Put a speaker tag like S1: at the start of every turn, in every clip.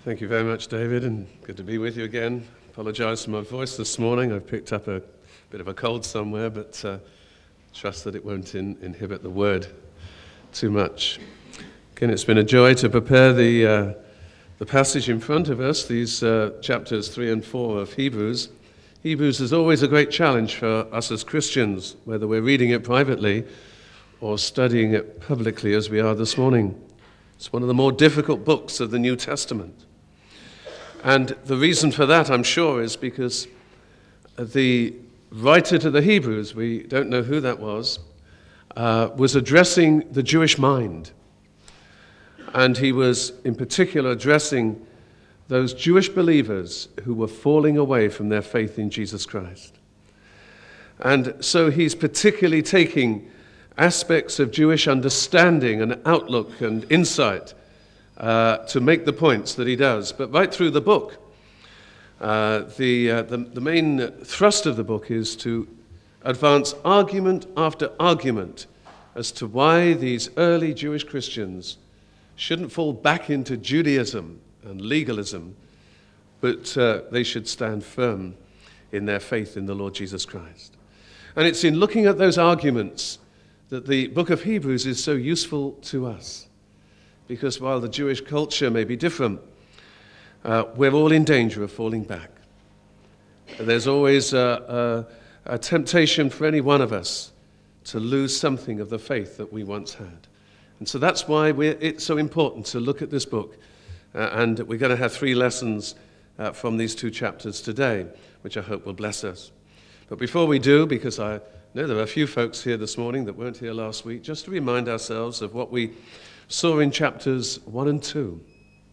S1: Thank you very much, David, and good to be with you again. Apologise for my voice this morning. I've picked up a bit of a cold somewhere, but trust that it won't inhibit the word too much. Again, it's been a joy to prepare the passage in front of us, these chapters 3 and 4 of Hebrews. Hebrews is always a great challenge for us as Christians, whether we're reading it privately or studying it publicly as we are this morning. It's one of the more difficult books of the New Testament. And the reason for that, I'm sure, is because the writer to the Hebrews, we don't know who that was addressing the Jewish mind. And he was, in particular, addressing those Jewish believers who were falling away from their faith in Jesus Christ. And so he's particularly taking aspects of Jewish understanding and outlook and insight to make the points that he does. But right through the book, the main thrust of the book is to advance argument after argument as to why these early Jewish Christians shouldn't fall back into Judaism and legalism, but they should stand firm in their faith in the Lord Jesus Christ. And it's in looking at those arguments that the book of Hebrews is so useful to us. Because while the Jewish culture may be different, we're all in danger of falling back. There's always a temptation for any one of us to lose something of the faith that we once had. And so that's why it's so important to look at this book. And we're going to have 3 lessons from these 2 chapters today, which I hope will bless us. But before we do, because I know there are a few folks here this morning that weren't here last week, just to remind ourselves of what we saw in chapters 1 and 2.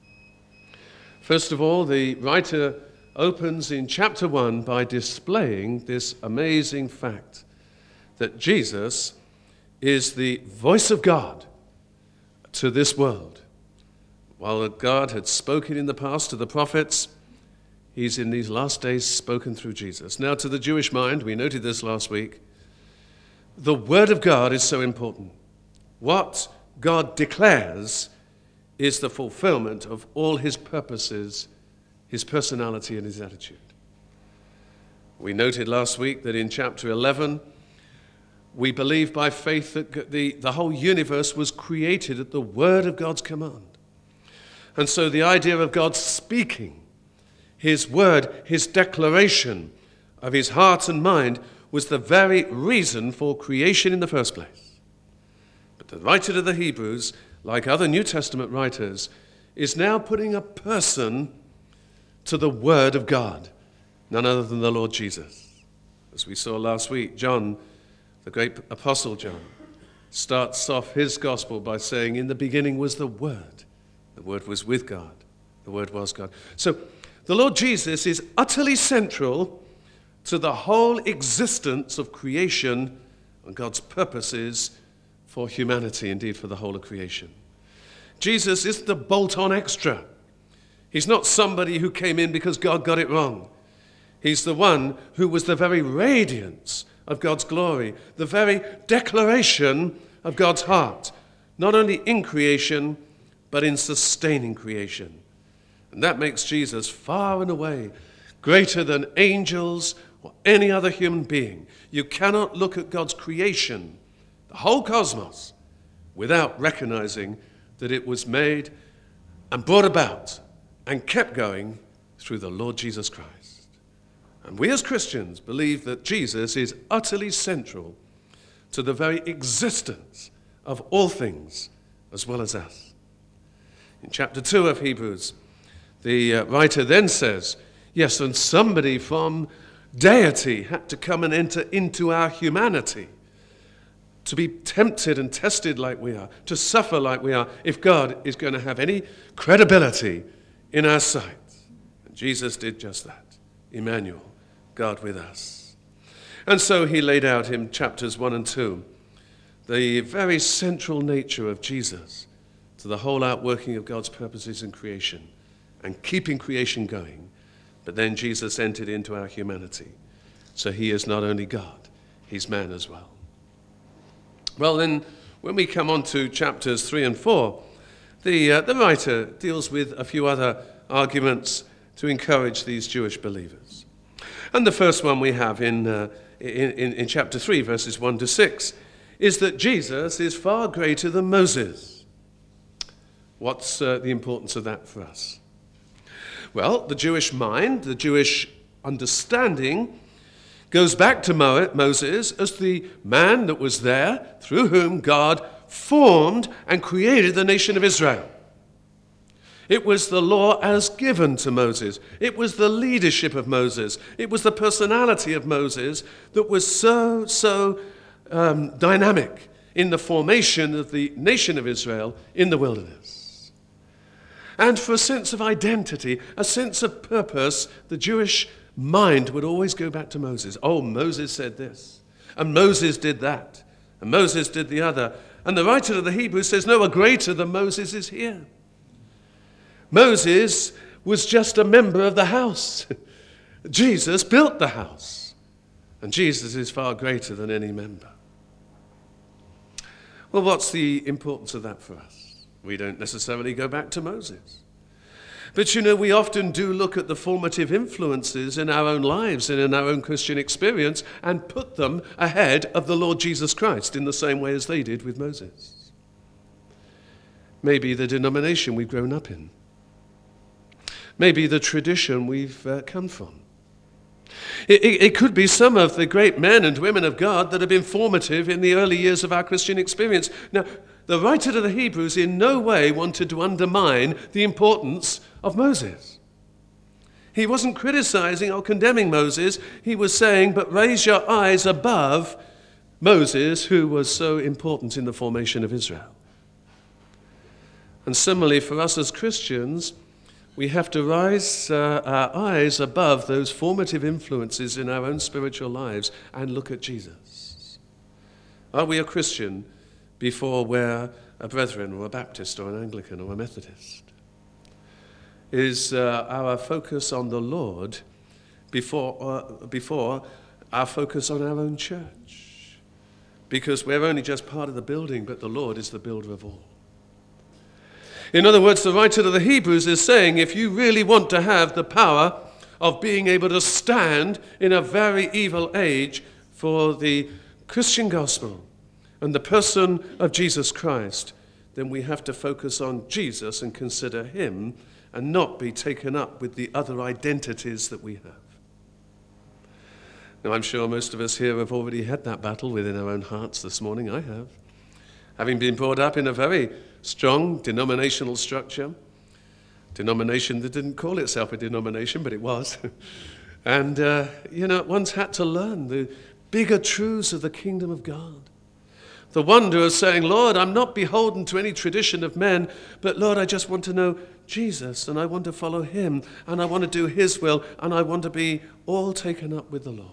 S1: First of all, the writer opens in chapter 1 by displaying this amazing fact that Jesus is the voice of God to this world. While God had spoken in the past to the prophets, he's in these last days spoken through Jesus. Now, to the Jewish mind, we noted this last week, the Word of God is so important. What God declares is the fulfillment of all his purposes, his personality, and his attitude. We noted last week that in chapter 11, we believe by faith that the whole universe was created at the word of God's command. And so the idea of God speaking his word, his declaration of his heart and mind was the very reason for creation in the first place. But the writer to the Hebrews, like other New Testament writers, is now putting a person to the word of God, none other than the Lord Jesus. As we saw last week, John, the great apostle John, starts off his gospel by saying, in the beginning was the Word. The Word was with God. The Word was God. So the Lord Jesus is utterly central to the whole existence of creation and God's purposes for humanity, indeed for the whole of creation. Jesus is the bolt-on extra. He's not somebody who came in because God got it wrong. He's the one who was the very radiance of God's glory, the very declaration of God's heart, not only in creation, but in sustaining creation. And that makes Jesus far and away greater than angels or any other human being. You cannot look at God's creation, the whole cosmos, without recognizing that it was made and brought about and kept going through the Lord Jesus Christ. And we as Christians believe that Jesus is utterly central to the very existence of all things as well as us. In chapter 2 of Hebrews, the writer then says, yes, and somebody from deity had to come and enter into our humanity, to be tempted and tested like we are, to suffer like we are, if God is going to have any credibility in our sight. And Jesus did just that. Emmanuel, God with us. And so he laid out in chapters 1 and 2 the very central nature of Jesus to the whole outworking of God's purposes in creation and keeping creation going. But then Jesus entered into our humanity. So he is not only God, he's man as well. Well, then, when we come on to chapters 3 and 4, the writer deals with a few other arguments to encourage these Jewish believers. And the first one we have in chapter 3, verses 1 to 6, is that Jesus is far greater than Moses. What's the importance of that for us? Well, the Jewish mind, the Jewish understanding, goes back to Moses as the man that was there through whom God formed and created the nation of Israel. It was the law as given to Moses. It was the leadership of Moses. It was the personality of Moses that was so dynamic in the formation of the nation of Israel in the wilderness. And for a sense of identity, a sense of purpose, the Jewish mind would always go back to Moses. Oh, Moses said this, and Moses did that, and Moses did the other. And the writer of the Hebrews says, no, a greater than Moses is here. Moses was just a member of the house. Jesus built the house, and Jesus is far greater than any member. Well, what's the importance of that for us? We don't necessarily go back to Moses. But we often do look at the formative influences in our own lives and in our own Christian experience and put them ahead of the Lord Jesus Christ in the same way as they did with Moses. Maybe the denomination we've grown up in. Maybe the tradition we've come from. It could be some of the great men and women of God that have been formative in the early years of our Christian experience. Now, the writer to the Hebrews in no way wanted to undermine the importance of Moses. He wasn't criticizing or condemning Moses. He was saying, but raise your eyes above Moses, who was so important in the formation of Israel. And similarly, for us as Christians, we have to raise our eyes above those formative influences in our own spiritual lives and look at Jesus. Are we a Christian before we're a Brethren or a Baptist or an Anglican or a Methodist? Is our focus on the Lord before our focus on our own church? Because we're only just part of the building, but the Lord is the builder of all. In other words, the writer to the Hebrews is saying, if you really want to have the power of being able to stand in a very evil age for the Christian gospel and the person of Jesus Christ, then we have to focus on Jesus and consider him and not be taken up with the other identities that we have. Now, I'm sure most of us here have already had that battle within our own hearts this morning. I have. Having been brought up in a very strong denominational structure, denomination that didn't call itself a denomination, but it was. And, once had to learn the bigger truths of the kingdom of God. The wonder of saying, Lord, I'm not beholden to any tradition of men, but Lord, I just want to know Jesus, and I want to follow him, and I want to do his will, and I want to be all taken up with the Lord.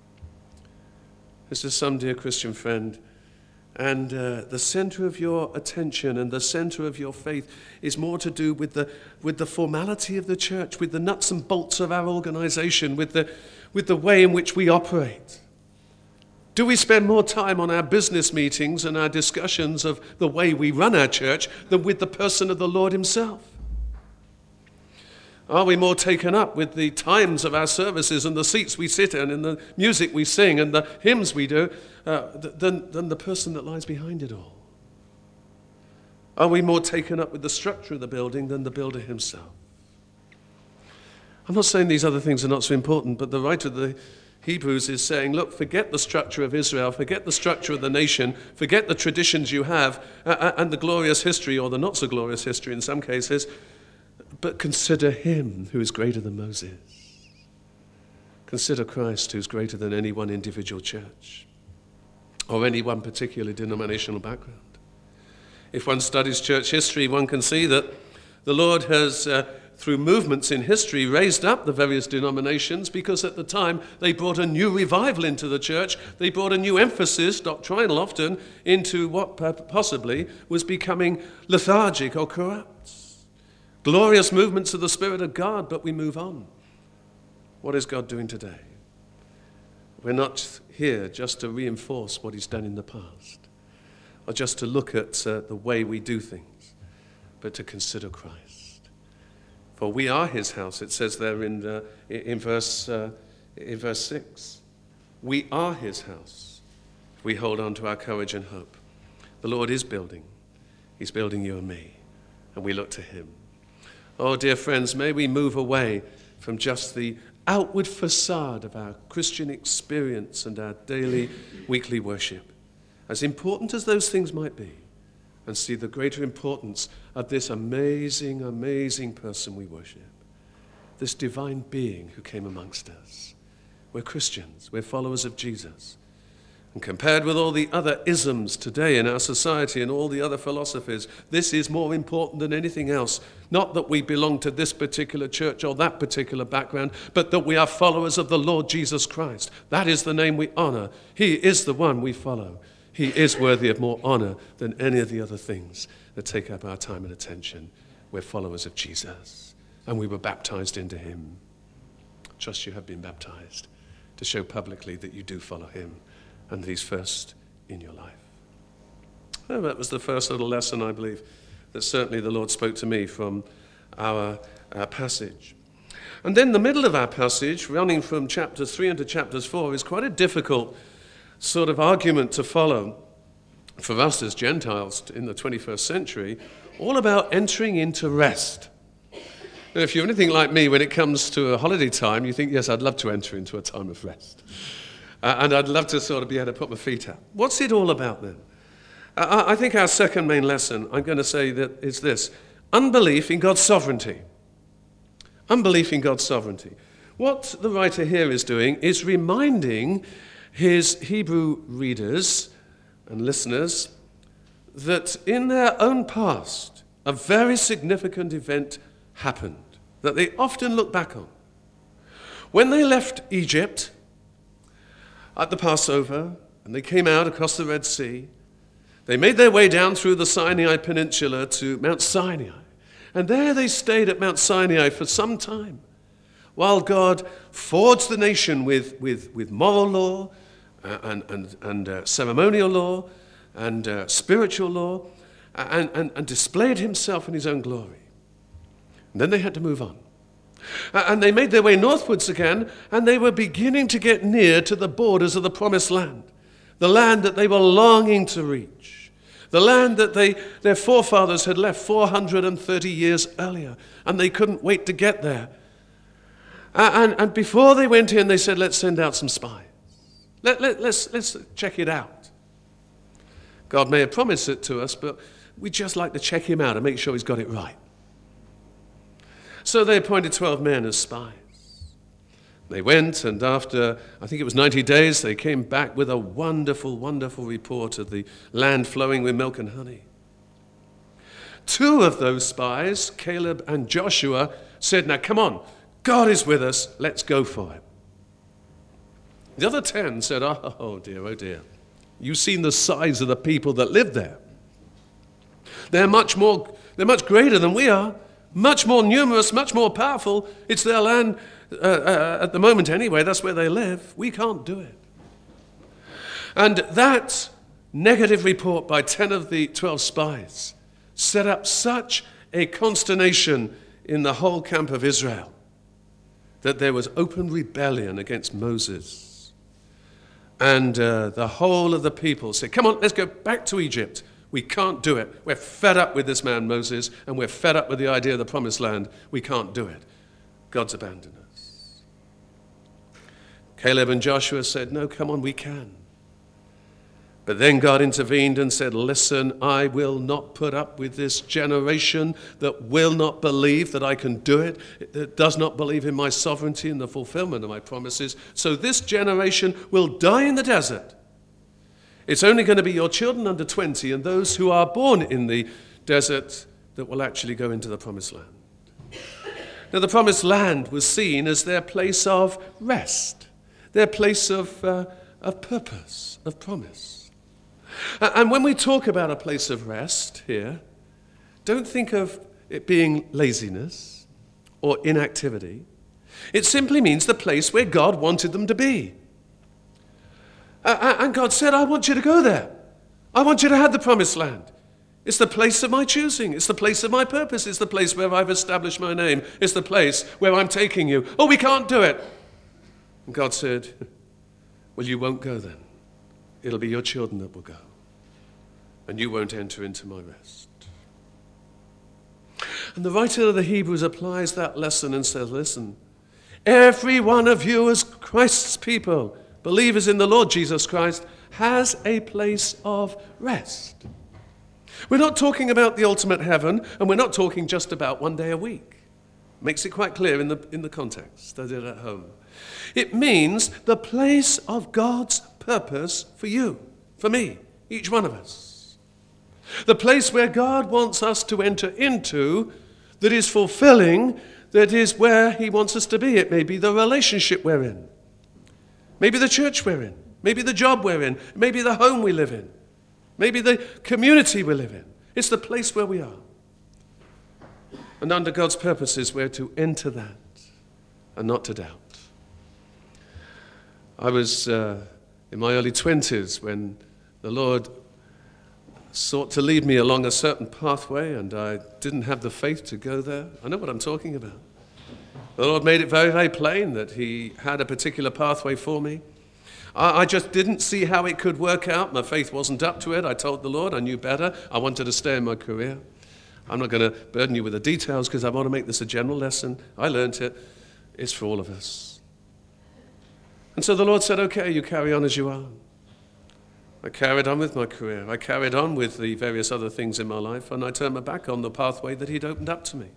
S1: This is some dear Christian friend, and the center of your attention and the center of your faith is more to do with the formality of the church, with the nuts and bolts of our organization, with the way in which we operate. Do we spend more time on our business meetings and our discussions of the way we run our church than with the person of the Lord himself? Are we more taken up with the times of our services and the seats we sit in and the music we sing and the hymns we do than the person that lies behind it all? Are we more taken up with the structure of the building than the builder himself? I'm not saying these other things are not so important, but the writer of the Hebrews is saying, look, forget the structure of Israel, forget the structure of the nation, forget the traditions you have and the glorious history or the not so glorious history in some cases, but consider him who is greater than Moses. Consider Christ, who's greater than any one individual church or any one particular denominational background. If one studies church history, one can see that the Lord has, through movements in history, raised up the various denominations because at the time they brought a new revival into the church. They brought a new emphasis, doctrinal often, into what possibly was becoming lethargic or corrupt. Glorious movements of the Spirit of God, but we move on. What is God doing today? We're not here just to reinforce what he's done in the past, or just to look at the way we do things, but to consider Christ. For we are his house. It says there in verse 6. We are his house. We hold on to our courage and hope. The Lord is building. He's building you and me. And we look to him. Oh, dear friends, may we move away from just the outward facade of our Christian experience and our daily, weekly worship, as important as those things might be, and see the greater importance of this amazing, amazing person we worship, this divine being who came amongst us. We're Christians. We're followers of Jesus. And compared with all the other isms today in our society and all the other philosophies, this is more important than anything else. Not that we belong to this particular church or that particular background, but that we are followers of the Lord Jesus Christ. That is the name we honor. He is the one we follow. He is worthy of more honor than any of the other things that take up our time and attention. We're followers of Jesus, and we were baptized into him. Trust you have been baptized to show publicly that you do follow him and that he's first in your life. Well, that was the first little lesson, I believe, that certainly the Lord spoke to me from our passage. And then the middle of our passage, running from chapters 3 into chapters 4, is quite a difficult sort of argument to follow for us as Gentiles in the 21st century, all about entering into rest. Now, if you're anything like me, when it comes to a holiday time, you think, yes, I'd love to enter into a time of rest. And I'd love to sort of be able to put my feet up. What's it all about then? I think our second main lesson, I'm going to say that is this: unbelief in God's sovereignty. Unbelief in God's sovereignty. What the writer here is doing is reminding his Hebrew readers and listeners that in their own past, a very significant event happened that they often look back on. When they left Egypt at the Passover, and they came out across the Red Sea, they made their way down through the Sinai Peninsula to Mount Sinai. And there they stayed at Mount Sinai for some time, while God forged the nation with moral law and ceremonial law and spiritual law, and displayed himself in his own glory. And then they had to move on. And they made their way northwards again, and they were beginning to get near to the borders of the Promised Land, the land that they were longing to reach, the land that their forefathers had left 430 years earlier, and they couldn't wait to get there. And before they went in, they said, let's send out some spies. Let's check it out. God may have promised it to us, but we'd just like to check him out and make sure he's got it right. So they appointed 12 men as spies. They went, and after, I think it was 90 days, they came back with a wonderful, wonderful report of the land flowing with milk and honey. 2 of those spies, Caleb and Joshua, said, now come on, God is with us, let's go for it. The other 10 said, oh dear, you've seen the size of the people that live there. They're much greater than we are. Much more numerous, much more powerful. It's their land at the moment anyway. That's where they live. We can't do it. And that negative report by 10 of the 12 spies set up such a consternation in the whole camp of Israel that there was open rebellion against Moses. And the whole of the people said, come on, let's go back to Egypt. We can't do it. We're fed up with this man, Moses, and we're fed up with the idea of the Promised Land. We can't do it. God's abandoned us. Caleb and Joshua said, no, come on, we can. But then God intervened and said, listen, I will not put up with this generation that will not believe that I can do it, that does not believe in my sovereignty and the fulfillment of my promises. So this generation will die in the desert. It's only going to be your children under 20 and those who are born in the desert that will actually go into the Promised Land. Now, the Promised Land was seen as their place of rest, their place of purpose, of promise. And when we talk about a place of rest here, don't think of it being laziness or inactivity. It simply means the place where God wanted them to be. And God said, I want you to go there. I want you to have the Promised Land. It's the place of my choosing. It's the place of my purpose. It's the place where I've established my name. It's the place where I'm taking you. Oh, we can't do it. And God said, well, you won't go then. It'll be your children that will go. And you won't enter into my rest. And the writer of the Hebrews applies that lesson and says, listen, every one of you as Christ's people, believers in the Lord Jesus Christ, has a place of rest. We're not talking about the ultimate heaven, and we're not talking just about one day a week. Makes it quite clear in the context. I did at home. It means the place of God's purpose for you, for me, each one of us. The place where God wants us to enter into that is fulfilling, that is where he wants us to be. It may be the relationship we're in. Maybe the church we're in. Maybe the job we're in. Maybe the home we live in. Maybe the community we live in. It's the place where we are. And under God's purposes, we're to enter that and not to doubt. I was in my early 20s when the Lord sought to lead me along a certain pathway, and I didn't have the faith to go there. I know what I'm talking about. The Lord made it very, very plain that he had a particular pathway for me. I just didn't see how it could work out. My faith wasn't up to it. I told the Lord I knew better. I wanted to stay in my career. I'm not going to burden you with the details because I want to make this a general lesson. I learned it. It's for all of us. And so the Lord said, okay, you carry on as you are. I carried on with my career. I carried on with the various other things in my life, and I turned my back on the pathway that he'd opened up to me.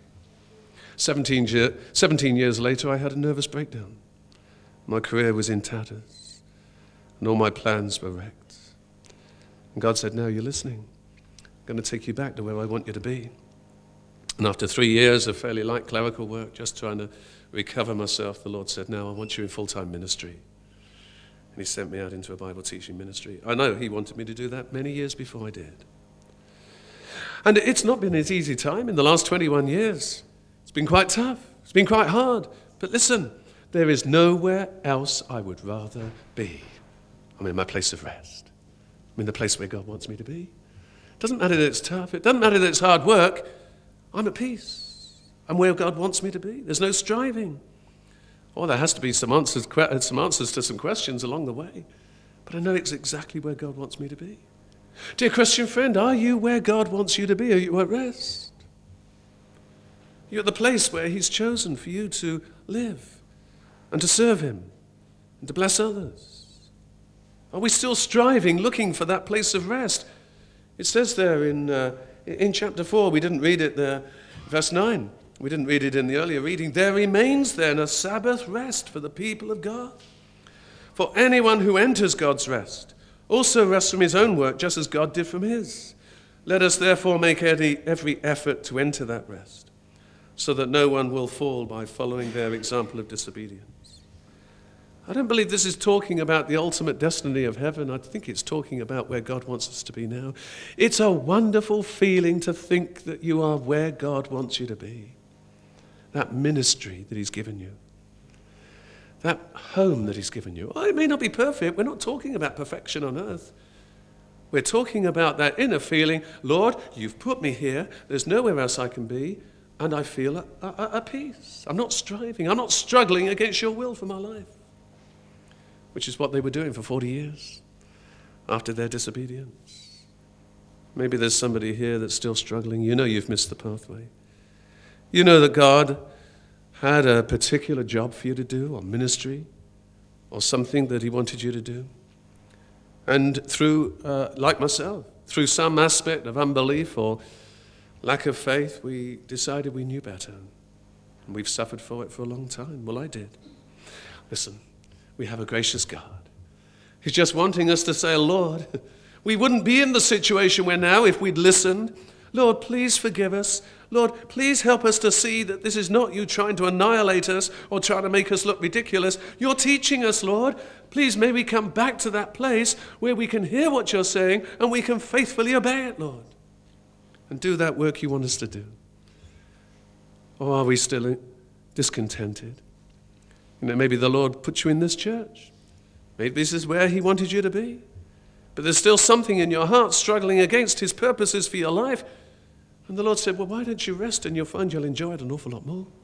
S1: 17 years later, I had a nervous breakdown. My career was in tatters. And all my plans were wrecked. And God said, now you're listening. I'm going to take you back to where I want you to be. And after 3 years of fairly light clerical work, just trying to recover myself, the Lord said, now I want you in full-time ministry. And he sent me out into a Bible teaching ministry. I know he wanted me to do that many years before I did. And it's not been an easy time in the last 21 years. It's been quite tough. It's been quite hard. But listen, there is nowhere else I would rather be. I'm in my place of rest. I'm in the place where God wants me to be. It doesn't matter that it's tough. It doesn't matter that it's hard work. I'm at peace. I'm where God wants me to be. There's no striving. Oh, there has to be some answers to some questions along the way. But I know it's exactly where God wants me to be. Dear Christian friend, are you where God wants you to be? Are you at rest? You're at the place where he's chosen for you to live and to serve him and to bless others. Are we still striving, looking for that place of rest? It says there in chapter 4, we didn't read it there, verse 9. We didn't read it in the earlier reading. There remains then a Sabbath rest for the people of God. For anyone who enters God's rest also rests from his own work, just as God did from his. Let us therefore make every effort to enter that rest, so that no one will fall by following their example of disobedience. I don't believe this is talking about the ultimate destiny of heaven. I think it's talking about where God wants us to be now. It's a wonderful feeling to think that you are where God wants you to be. That ministry that he's given you. That home that he's given you. Oh, it may not be perfect. We're not talking about perfection on earth. We're talking about that inner feeling, Lord, you've put me here. There's nowhere else I can be. And I feel at peace. I'm not striving. I'm not struggling against your will for my life. Which is what they were doing for 40 years after their disobedience. Maybe there's somebody here that's still struggling. You know you've missed the pathway. You know that God had a particular job for you to do, or ministry, or something that he wanted you to do. And through, like myself, through some aspect of unbelief or lack of faith, we decided we knew better. And we've suffered for it for a long time. Well, I did. Listen. We have a gracious God. He's just wanting us to say, Lord, we wouldn't be in the situation we're now if we'd listened. Lord, please forgive us. Lord, please help us to see that this is not you trying to annihilate us or trying to make us look ridiculous. You're teaching us, Lord. Please may we come back to that place where we can hear what you're saying and we can faithfully obey it, Lord, and do that work you want us to do. Or are we still discontented? You know, maybe the Lord put you in this church. Maybe this is where he wanted you to be. but there's still something in your heart struggling against his purposes for your life. And the Lord said, well, why don't you rest and you'll find you'll enjoy it an awful lot more.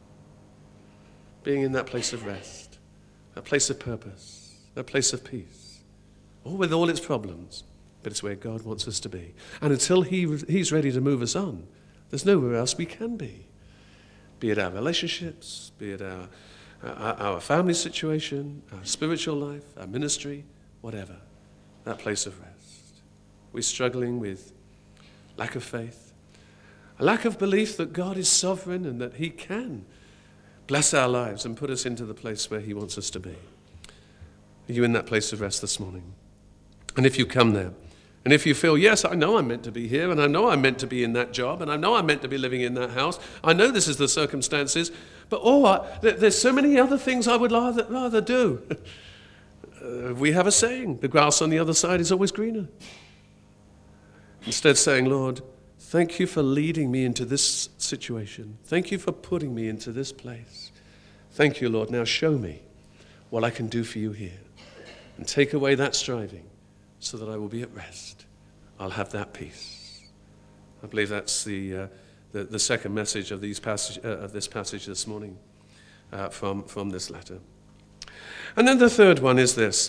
S1: Being in that place of rest, that place of purpose, that place of peace, all with all its problems, but it's where God wants us to be. And until he's ready to move us on, there's nowhere else we can be. Be it our relationships, be it our family situation, our spiritual life, our ministry, whatever, that place of rest. We're struggling with lack of faith, a lack of belief that God is sovereign and that he can bless our lives and put us into the place where he wants us to be. Are you in that place of rest this morning? And if you come there, and if you feel, yes, I know I'm meant to be here, and I know I'm meant to be in that job, and I know I'm meant to be living in that house, I know this is the circumstances, but there's so many other things I would rather do. We have a saying, the grass on the other side is always greener. Instead saying, Lord, thank you for leading me into this situation. Thank you for putting me into this place. Thank you, Lord. Now show me what I can do for you here. And take away that striving so that I will be at rest. I'll have that peace. I believe that's the second message of this passage this morning from this letter. And then the third one is this.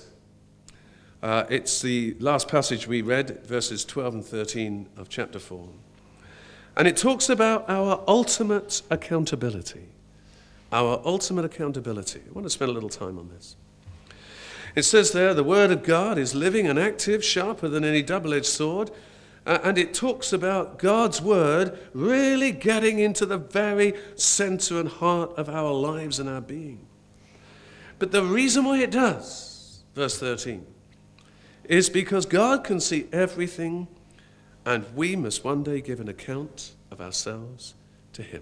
S1: It's the last passage we read, verses 12 and 13 of chapter 4. And it talks about our ultimate accountability. Our ultimate accountability. I want to spend a little time on this. It says there, the word of God is living and active, sharper than any double-edged sword. And it talks about God's word really getting into the very center and heart of our lives and our being. But the reason why it does, verse 13, is because God can see everything, and we must one day give an account of ourselves to him.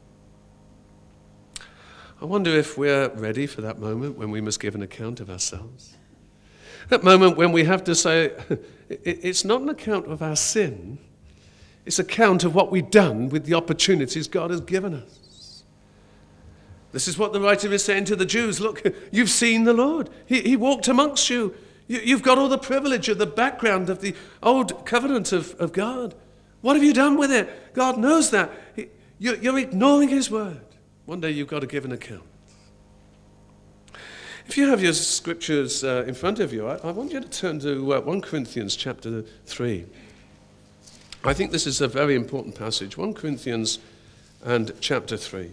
S1: I wonder if we're ready for that moment when we must give an account of ourselves. That moment when we have to say, it's not an account of our sin, it's an account of what we've done with the opportunities God has given us. This is what the writer is saying to the Jews. Look, you've seen the Lord. He walked amongst you. You've got all the privilege of the background of the old covenant of God. What have you done with it? God knows that. You're ignoring his word. One day you've got to give an account. If you have your scriptures in front of you, I want you to turn to 1 Corinthians chapter 3. I think this is a very important passage. 1 Corinthians and chapter 3.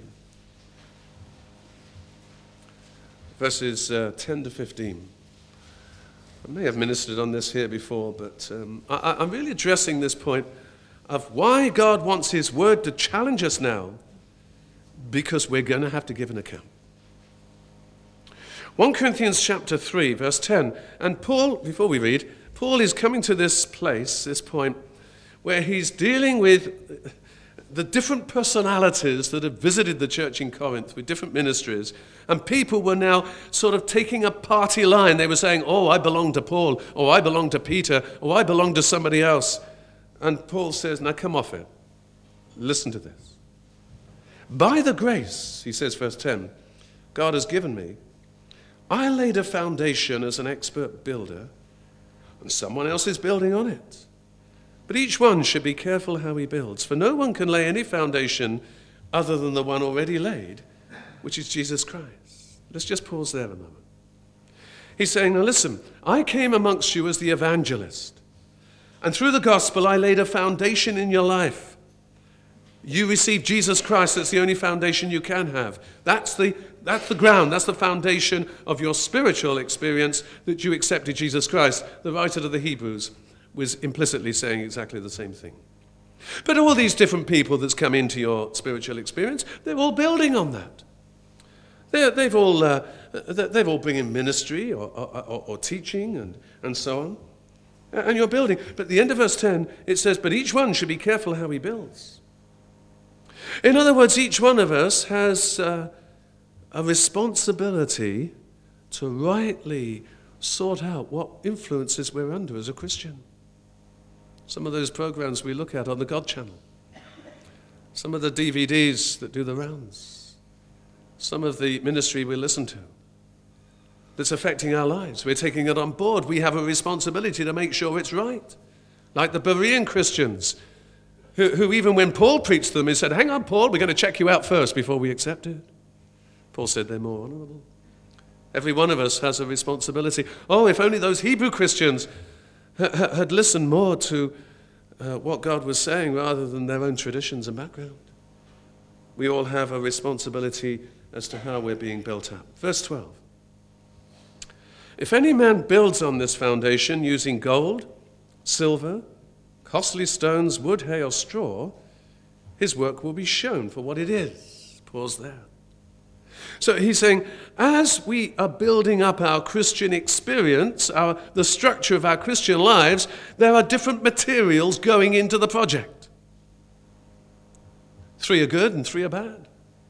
S1: Verses 10 to 15. I may have ministered on this here before, but I'm really addressing this point of why God wants his word to challenge us now, because we're going to have to give an account. 1 Corinthians chapter 3, verse 10. And Paul, before we read, Paul is coming to this place, this point, where he's dealing with the different personalities that have visited the church in Corinth with different ministries. And people were now sort of taking a party line. They were saying, oh, I belong to Paul, or I belong to Peter, or I belong to somebody else. And Paul says, now come off it. Listen to this. By the grace, he says, verse 10, God has given me, I laid a foundation as an expert builder, and someone else is building on it. But each one should be careful how he builds, for no one can lay any foundation other than the one already laid, which is Jesus Christ. Let's just pause there a moment. He's saying, now listen, I came amongst you as the evangelist, and through the gospel I laid a foundation in your life. You received Jesus Christ. That's the only foundation you can have. That's the ground. That's the foundation of your spiritual experience, that you accepted Jesus Christ. The writer to the Hebrews was implicitly saying exactly the same thing. But all these different people that's come into your spiritual experience, they're all building on that. They've all bring in ministry or teaching and so on. And you're building. But at the end of verse 10, it says, but each one should be careful how he builds. In other words, each one of us has a responsibility to rightly sort out what influences we're under as a Christian. Some of those programs we look at on the God Channel. Some of the DVDs that do the rounds. Some of the ministry we listen to. that's affecting our lives. We're taking it on board. We have a responsibility to make sure it's right. Like the Berean Christians, who even when Paul preached to them, he said, hang on, Paul, we're going to check you out first before we accept it. Paul said they're more honorable. Every one of us has a responsibility. Oh, if only those Hebrew Christians had listened more to what God was saying rather than their own traditions and background. We all have a responsibility as to how we're being built up. Verse 12. If any man builds on this foundation using gold, silver, costly stones, wood, hay, or straw, his work will be shown for what it is. Pause there. So he's saying, as we are building up our Christian experience, the structure of our Christian lives, there are different materials going into the project. 3 are good and 3 are bad.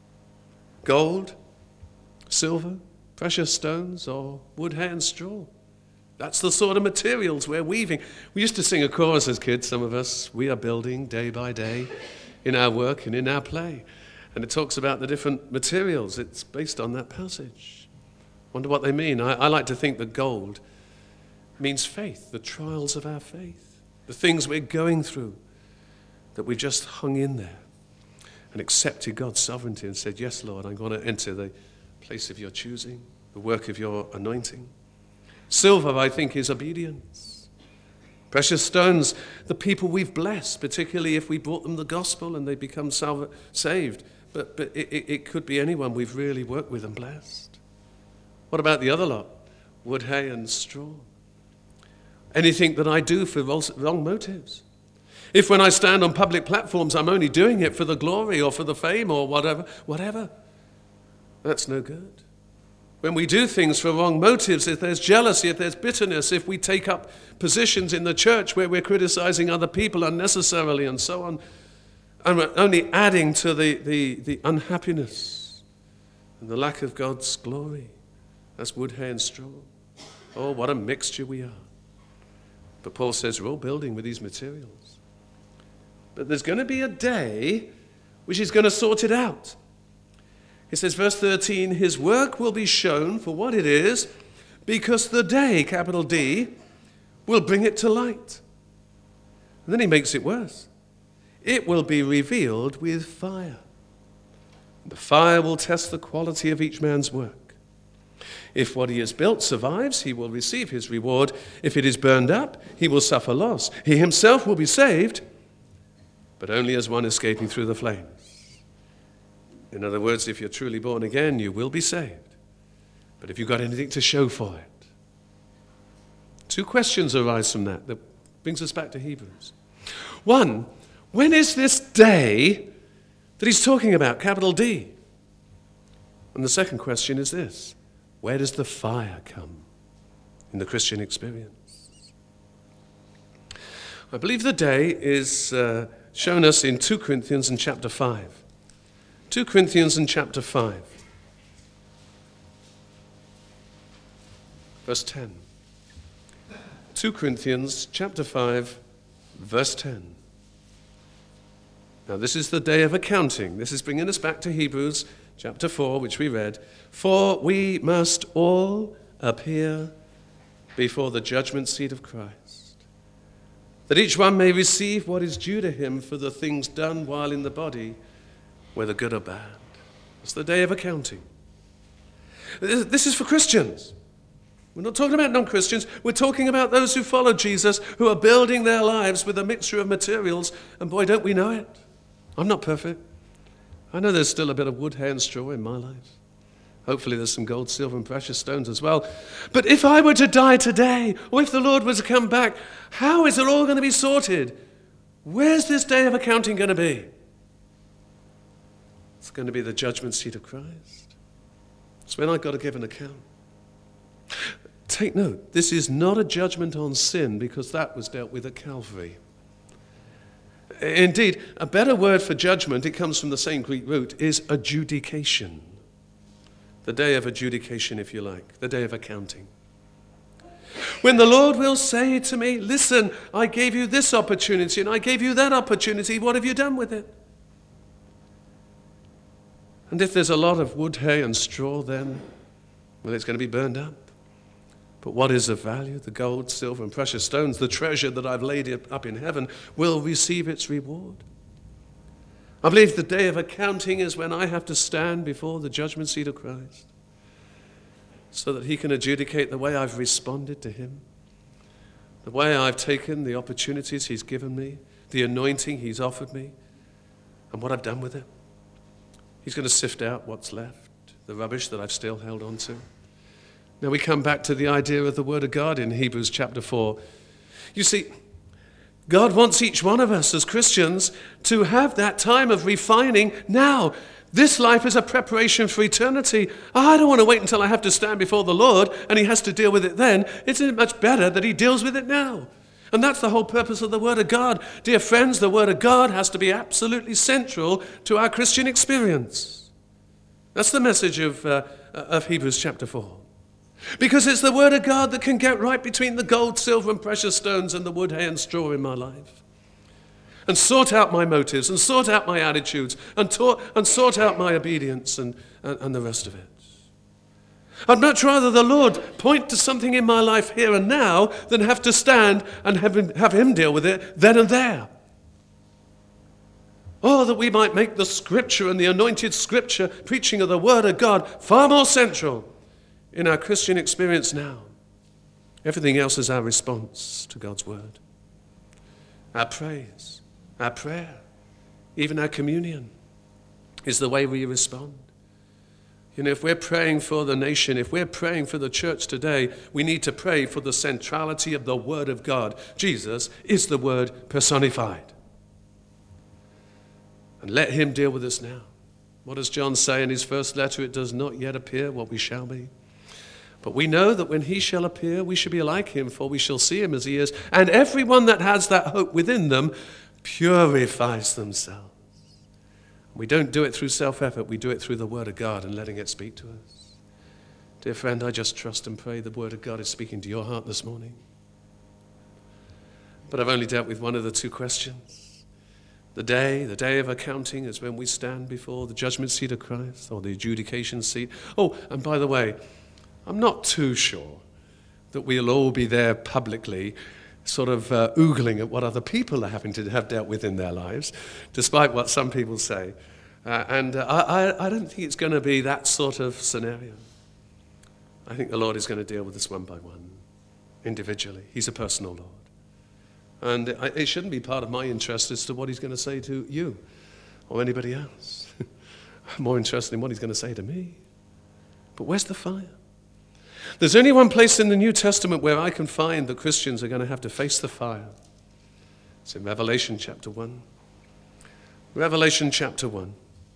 S1: Gold, silver, precious stones, or wood, hay, and straw. That's the sort of materials we're weaving. We used to sing a chorus as kids, some of us. We are building day by day in our work and in our play. And it talks about the different materials. It's based on that passage. Wonder what they mean. I like to think that gold means faith, the trials of our faith, the things we're going through, that we've just hung in there and accepted God's sovereignty and said, yes, Lord, I'm going to enter the place of your choosing, the work of your anointing. Silver, I think, is obedience. Precious stones, the people we've blessed, particularly if we brought them the gospel and they become saved. But it could be anyone we've really worked with and blessed. What about the other lot? Wood, hay, and straw. Anything that I do for wrong motives. If when I stand on public platforms, I'm only doing it for the glory or for the fame or whatever, that's no good. When we do things for wrong motives, if there's jealousy, if there's bitterness, if we take up positions in the church where we're criticizing other people unnecessarily and so on, and we're only adding to the unhappiness and the lack of God's glory. That's wood, hay, and straw. Oh, what a mixture we are. But Paul says we're all building with these materials. But there's going to be a day which is going to sort it out. He says, verse 13, his work will be shown for what it is, because the day, capital D, will bring it to light. And then he makes it worse. It will be revealed with fire. The fire will test the quality of each man's work. If what he has built survives, he will receive his reward. If it is burned up, he will suffer loss. He himself will be saved, but only as one escaping through the flames. In other words, if you're truly born again, you will be saved. But if you've got anything to show for it. 2 questions arise from that brings us back to Hebrews. 1, when is this day that he's talking about, capital D? And the second question is this: where does the fire come in the Christian experience? I believe the day is shown us in 2 Corinthians and chapter 5. 2 Corinthians and chapter 5. Verse 10. 2 Corinthians chapter 5, verse 10. Now this is the day of accounting. This is bringing us back to Hebrews chapter 4, which we read. For we must all appear before the judgment seat of Christ, that each one may receive what is due to him for the things done while in the body, whether good or bad. It's the day of accounting. This is for Christians. We're not talking about non-Christians. We're talking about those who follow Jesus, who are building their lives with a mixture of materials, and boy, don't we know it. I'm not perfect. I know there's still a bit of wood, hay, and straw in my life. Hopefully there's some gold, silver, and precious stones as well. But if I were to die today, or if the Lord were to come back, how is it all going to be sorted? Where's this day of accounting going to be? It's going to be the judgment seat of Christ. It's when I've got to give an account. Take note, this is not a judgment on sin, because that was dealt with at Calvary. Indeed, a better word for judgment, it comes from the same Greek root, is adjudication. The day of adjudication, if you like, the day of accounting. When the Lord will say to me, listen, I gave you this opportunity and I gave you that opportunity, what have you done with it? And if there's a lot of wood, hay, and straw, then, well, it's going to be burned up. But what is of value, the gold, silver, and precious stones, the treasure that I've laid up in heaven, will receive its reward. I believe the day of accounting is when I have to stand before the judgment seat of Christ so that he can adjudicate the way I've responded to him, the way I've taken the opportunities he's given me, the anointing he's offered me, and what I've done with it. He's going to sift out what's left, the rubbish that I've still held on to. Now we come back to the idea of the Word of God in Hebrews chapter 4. You see, God wants each one of us as Christians to have that time of refining now. This life is a preparation for eternity. I don't want to wait until I have to stand before the Lord and he has to deal with it then. Isn't it much better that he deals with it now? And that's the whole purpose of the Word of God. Dear friends, the Word of God has to be absolutely central to our Christian experience. That's the message of Hebrews chapter 4. Because it's the Word of God that can get right between the gold, silver, and precious stones and the wood, hay, and straw in my life. And sort out my motives, and sort out my attitudes, and sort out my obedience and the rest of it. I'd much rather the Lord point to something in my life here and now than have to stand and have him deal with it then and there. Oh, that we might make the Scripture and the anointed Scripture, preaching of the Word of God, far more central in our Christian experience now. Everything else is our response to God's Word. Our praise, our prayer, even our communion is the way we respond. You know, if we're praying for the nation, if we're praying for the church today, we need to pray for the centrality of the Word of God. Jesus is the Word personified. And let him deal with us now. What does John say in his first letter? It does not yet appear what we shall be. But we know that when he shall appear, we shall be like him, for we shall see him as he is. And everyone that has that hope within them purifies themselves. We don't do it through self-effort. We do it through the Word of God and letting it speak to us. Dear friend, I just trust and pray the Word of God is speaking to your heart this morning. But I've only dealt with one of the two questions. The day of accounting is when we stand before the judgment seat of Christ, or the adjudication seat. Oh, and by the way, I'm not too sure that we'll all be there publicly sort of oogling at what other people are having to have dealt with in their lives, despite what some people say. And I don't think it's going to be that sort of scenario. I think the Lord is going to deal with us one by one, individually. He's a personal Lord. And it shouldn't be part of my interest as to what he's going to say to you or anybody else. I'm more interested in what he's going to say to me. But where's the fire? There's only one place in the New Testament where I can find that Christians are going to have to face the fire. It's in Revelation chapter 1. Revelation chapter 1.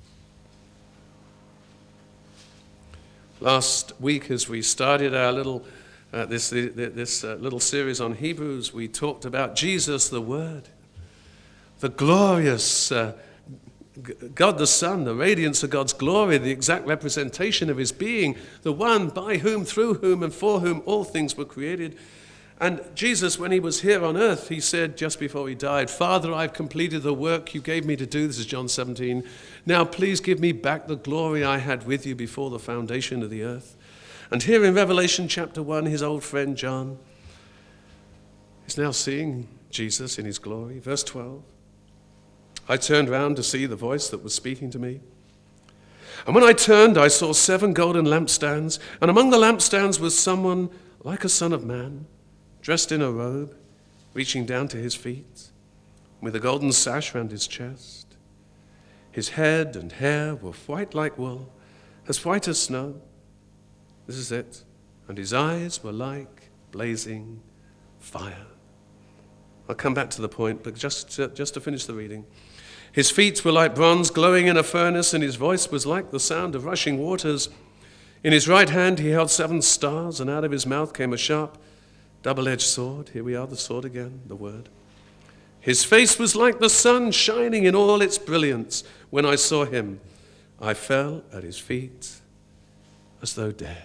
S1: Last week, as we started our little little series on Hebrews, we talked about Jesus, the Word, the glorious God the Son, the radiance of God's glory, the exact representation of his being, the one by whom, through whom, and for whom all things were created. And Jesus, when he was here on earth, he said just before he died, Father, I've completed the work you gave me to do. This is John 17. Now please give me back the glory I had with you before the foundation of the earth. And here in Revelation chapter 1, his old friend John is now seeing Jesus in his glory. Verse 12. I turned round to see the voice that was speaking to me. And when I turned, I saw 7 golden lampstands, and among the lampstands was someone like a son of man, dressed in a robe, reaching down to his feet, with a golden sash round his chest. His head and hair were white like wool, as white as snow. This is it. And his eyes were like blazing fire. I'll come back to the point, but just to finish the reading. His feet were like bronze glowing in a furnace, and his voice was like the sound of rushing waters. In his right hand he held 7 stars, and out of his mouth came a sharp, double-edged sword. Here we are, the sword again, the Word. His face was like the sun shining in all its brilliance. When I saw him, I fell at his feet as though dead.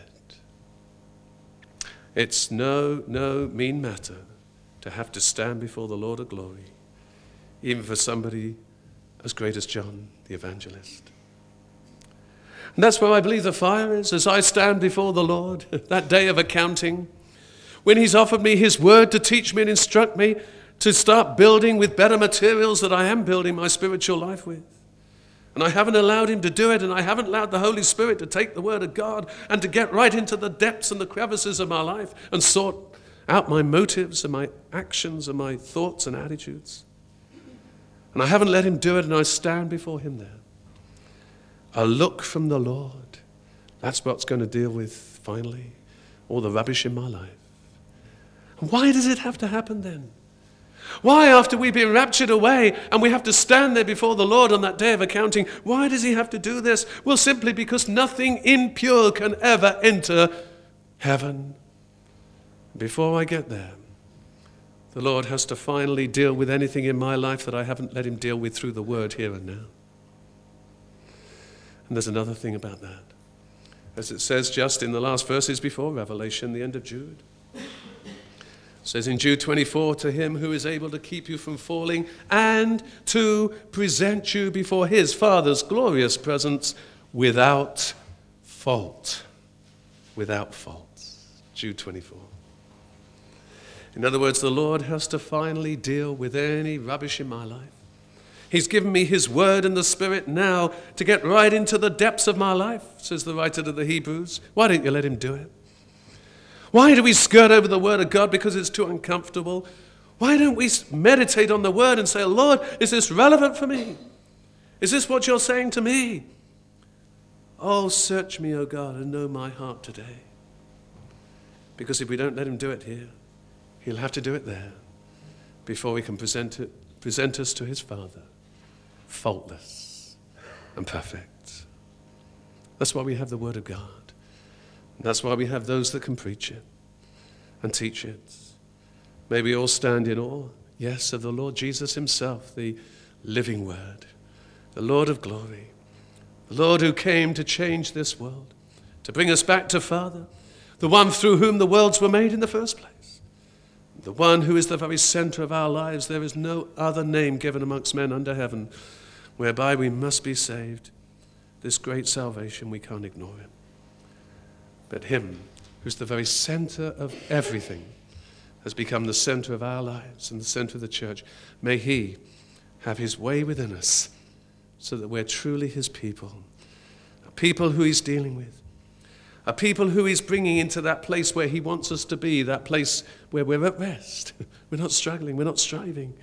S1: It's no mean matter to have to stand before the Lord of glory, even for somebody as great as John the Evangelist. And that's where I believe the fire is, as I stand before the Lord, that day of accounting. when he's offered me his word to teach me and instruct me to start building with better materials that I am building my spiritual life with. And I haven't allowed him to do it, and I haven't allowed the Holy Spirit to take the word of God and to get right into the depths and the crevices of my life and sort out my motives and my actions and my thoughts and attitudes. And I haven't let him do it, and I stand before him there. A look from the Lord. That's what's going to deal with, finally, all the rubbish in my life. And why does it have to happen then? Why, after we've been raptured away and we have to stand there before the Lord on that day of accounting, why does he have to do this? Well, simply because nothing impure can ever enter heaven. Before I get there, the Lord has to finally deal with anything in my life that I haven't let him deal with through the word here and now. And there's another thing about that. As it says just in the last verses before Revelation, the end of Jude. It says in Jude 24, to him who is able to keep you from falling and to present you before his Father's glorious presence without fault. Without fault. Jude 24. In other words, the Lord has to finally deal with any rubbish in my life. He's given me his word and the Spirit now to get right into the depths of my life, says the writer to the Hebrews. Why don't you let him do it? Why do we skirt over the word of God because it's too uncomfortable? Why don't we meditate on the word and say, Lord, is this relevant for me? Is this what you're saying to me? Oh, search me, O God, and know my heart today. Because if we don't let him do it here, he'll have to do it there before we can present us to his Father, faultless and perfect. That's why we have the word of God. And that's why we have those that can preach it and teach it. May we all stand in awe, yes, of the Lord Jesus himself, the living word, the Lord of glory, the Lord who came to change this world, to bring us back to Father, the one through whom the worlds were made in the first place, the one who is the very center of our lives. There is no other name given amongst men under heaven whereby we must be saved. This great salvation, we can't ignore him. But him, who's the very center of everything, has become the center of our lives and the center of the church. May he have his way within us so that we're truly his people, a people who he's dealing with, a people who he's bringing into that place where he wants us to be, that place where we're at rest. We're not struggling, we're not striving.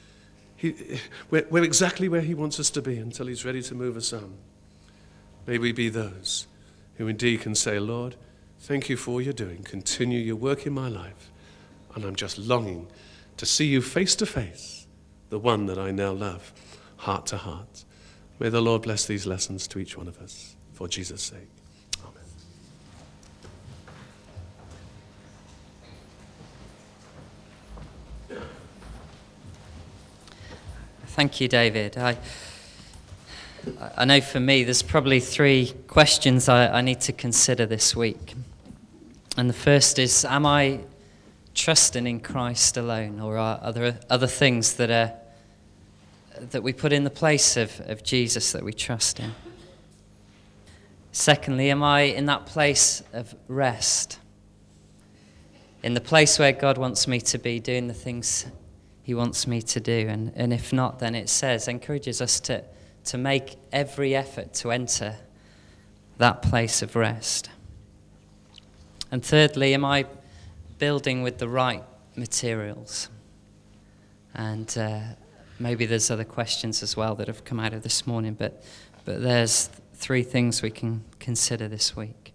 S1: We're exactly where he wants us to be until he's ready to move us on. May we be those who indeed can say, Lord, thank you for all you're doing. Continue your work in my life. And I'm just longing to see you face to face, the one that I now love, heart to heart. May the Lord bless these lessons to each one of us, for Jesus' sake. Amen.
S2: Thank you, David. I know for me there's probably 3 questions I need to consider this week. And the first is, am I trusting in Christ alone, or are there other things that we put in the place of Jesus that we trust in? Secondly, am I in that place of rest? In the place where God wants me to be, doing the things he wants me to do? And if not, then it encourages us to make every effort to enter that place of rest. And thirdly, am I building with the right materials? And maybe there's other questions as well that have come out of this morning, but there's 3 things we can consider this week.